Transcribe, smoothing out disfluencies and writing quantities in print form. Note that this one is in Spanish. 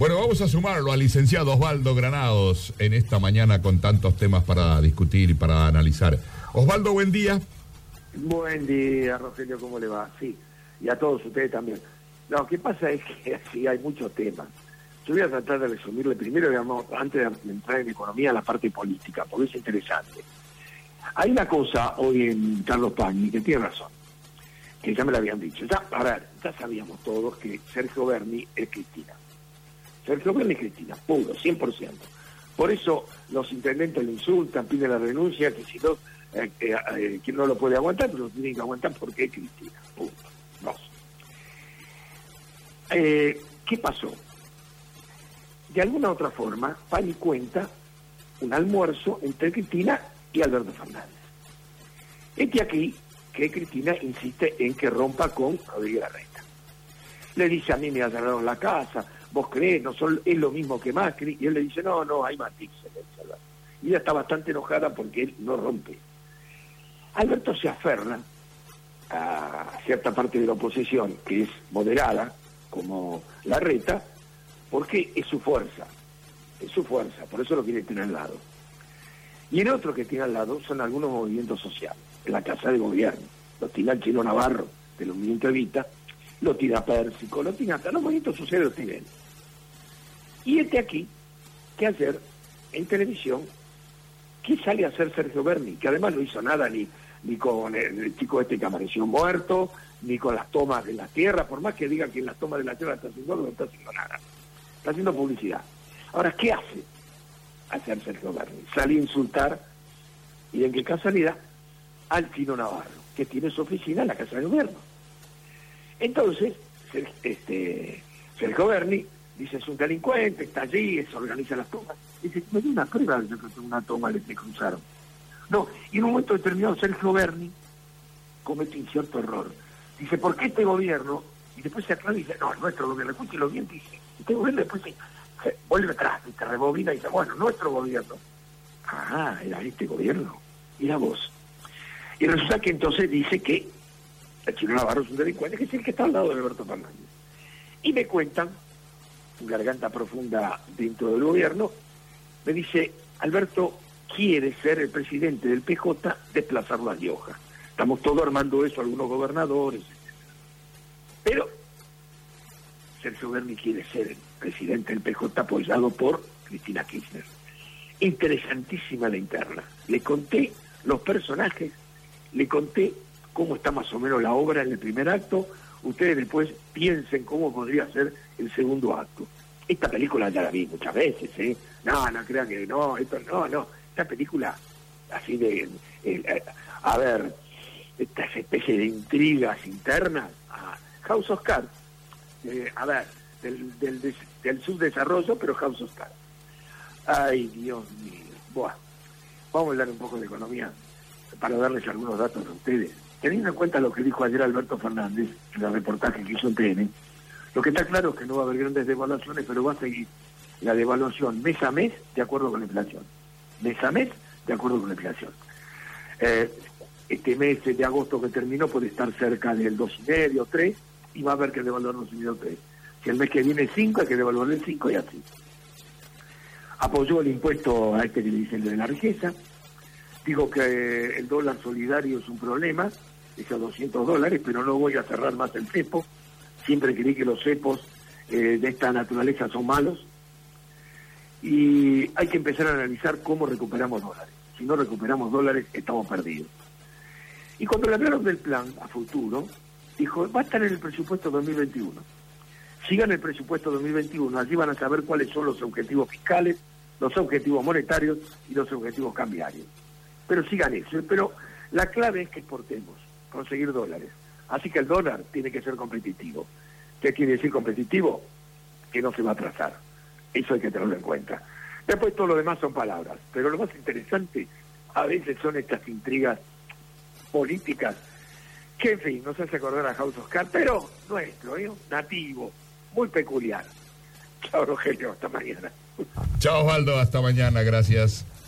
Bueno, vamos a sumarlo al licenciado Osvaldo Granados en esta mañana con tantos temas para discutir y para analizar. Osvaldo, buen día. Buen día, Rogelio, ¿cómo le va? Sí, y a todos ustedes también. Lo que pasa es que sí hay muchos temas. Yo voy a tratar de resumirle primero, digamos, antes de entrar en economía, la parte política, porque es interesante. Hay una cosa hoy en Carlos Pañi que tiene razón, que ya me lo habían dicho. Ya sabíamos todos que Sergio Berni es Cristina. Sergio Berni es Cristina, puro, 100%. Por eso los intendentes le insultan, piden la renuncia, que si no, quien no lo puede aguantar, pero lo tienen que aguantar porque es Cristina, punto. Dos. ¿Qué pasó? De alguna u otra forma, Pañi cuenta un almuerzo entre Cristina y Alberto Fernández. Aquí que Cristina insiste en que rompa con Rodríguez Larreta. Le dice: a mí me allanaron la casa, vos creés, es lo mismo que Macri, y él le dice: no, hay matices. Y ella está bastante enojada porque él no rompe. Alberto se aferra a cierta parte de la oposición que es moderada, como Larreta, porque es su fuerza, por eso lo quiere tener al lado. Y el otro que tiene al lado son algunos movimientos sociales, en la Casa de Gobierno. Lo tira el Chino Navarro, del movimiento Evita, lo tira Pérsico, lo tira hasta los movimientos sociales los tienen. Y aquí, que ayer, en televisión, ¿qué sale a hacer Sergio Berni? Que además no hizo nada ni con el chico que apareció muerto, ni con las tomas de la tierra, por más que diga que en las tomas de la tierra está haciendo algo, no está haciendo nada. Está haciendo publicidad. Ahora, ¿qué hace hacer Sergio Berni? Sale a insultar, y en qué casualidad, al Chino Navarro, que tiene su oficina en la Casa de Gobierno. Entonces, Sergio Berni dice: es un delincuente, está allí, se organiza las tomas. Dice: me dio una prueba de que una toma le cruzaron. No, y en un momento determinado Sergio Berni comete un cierto error. Dice: ¿por qué este gobierno? Y después se aclara y dice: no, nuestro gobierno. Escúchelo bien, dice. Este gobierno después se vuelve atrás, y te rebobina y dice: bueno, nuestro gobierno. Ah, era este gobierno. Era vos. Y resulta que entonces dice que el Chino Navarro es un delincuente, que es el que está al lado de Alberto Fernández. Y me cuentan, garganta profunda dentro del gobierno, me dice: Alberto quiere ser el presidente del PJ, desplazarlo a Rioja. Estamos todos armando eso, algunos gobernadores, etc. Pero Sergio Berni quiere ser el presidente del PJ apoyado por Cristina Kirchner. Interesantísima la interna. Le conté los personajes, le conté cómo está más o menos la obra en el primer acto. Ustedes después piensen cómo podría ser el segundo acto. Esta película ya la vi muchas veces, ¿eh? No crean que no, no. Esta película, así de, a ver, esta especie de intrigas internas, House of Cards, a ver, del subdesarrollo, pero House of Cards. Ay, Dios mío. Buah. Vamos a hablar un poco de economía para darles algunos datos a ustedes. Teniendo en cuenta lo que dijo ayer Alberto Fernández en el reportaje que hizo en TN, lo que está claro es que no va a haber grandes devaluaciones, pero va a seguir la devaluación mes a mes de acuerdo con la inflación. Mes a mes de acuerdo con la inflación. Este mes de agosto que terminó puede estar cerca del 2,5, 3, y va a haber que devaluar 2,5, 3. Si el mes que viene 5, hay que devaluar el 5 y así. Apoyó el impuesto a que le dicen de la riqueza. Dijo que el dólar solidario es un problema, esos $200, pero no voy a cerrar más el cepo. Siempre creí que los cepos de esta naturaleza son malos. Y hay que empezar a analizar cómo recuperamos dólares. Si no recuperamos dólares, estamos perdidos. Y cuando le hablaron del plan a futuro, dijo: va a estar en el presupuesto 2021. Sigan el presupuesto 2021, allí van a saber cuáles son los objetivos fiscales, los objetivos monetarios y los objetivos cambiarios. Pero sigan eso. Pero la clave es que exportemos, conseguir dólares. Así que el dólar tiene que ser competitivo. ¿Qué quiere decir competitivo? Que no se va a atrasar. Eso hay que tenerlo en cuenta. Después todo lo demás son palabras. Pero lo más interesante a veces son estas intrigas políticas que, en fin, nos hace acordar a House of Cards, pero nuestro, nativo, muy peculiar. Chao, Rogelio, hasta mañana. Chao, Osvaldo, hasta mañana, gracias.